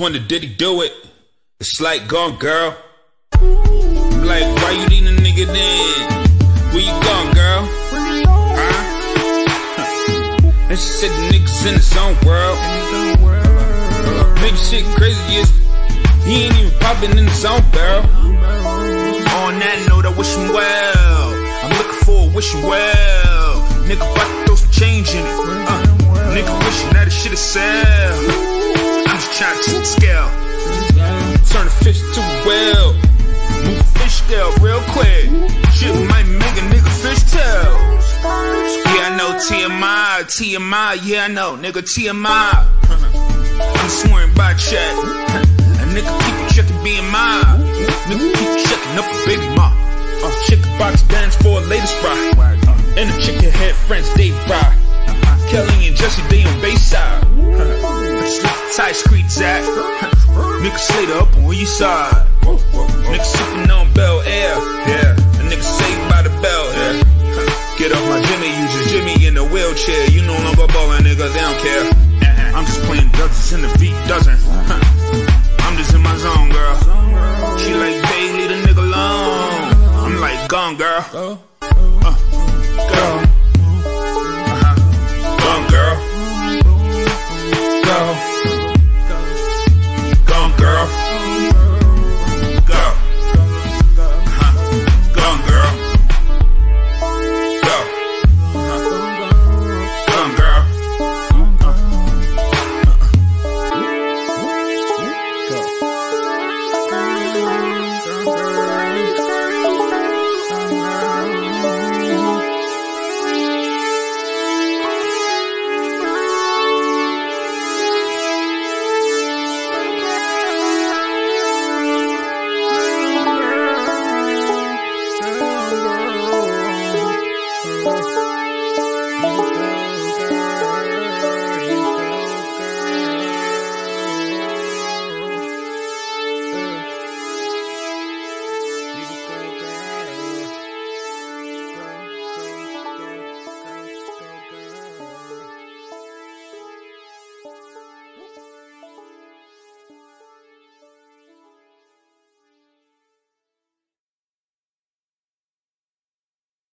wonder, did he do it? It's like, gone, girl. I'm like, why you leaving a nigga then? Where you gone, girl? Huh? And she said the nigga's in his own world. Nigga shit crazy is he ain't even popping in his own barrel. On that note, I wish him well. I'm looking for a wish him well. Nigga about to throw some change in it. Nigga wishing that his shit'll sell. I'm just trying to tip the scale. Turn the fish to a whale. Move the fish scale real quick. Shit might make a nigga fish tail. Yeah, I know TMI, yeah, I know, nigga, TMI. I'm swearing by check. A nigga keep checking BMI. Nigga keep checking up a baby ma. Chicken box bands for a latest ride. And the chicken head friends, they ride. Kelly and Jesse, they on Bayside. Tight streets at. Nigga Slater up on your side. Nigga sipping on Bel Air. Yeah. A nigga saved by the bell. Yeah. Get off my Jimmy, you just Jimmy in the wheelchair. You no longer ballin', nigga, they don't care. I'm just playing dozens in the beat dozen. I'm just in my zone, girl. She like, babe, leave the nigga alone. I'm like, gone, girl. Girl.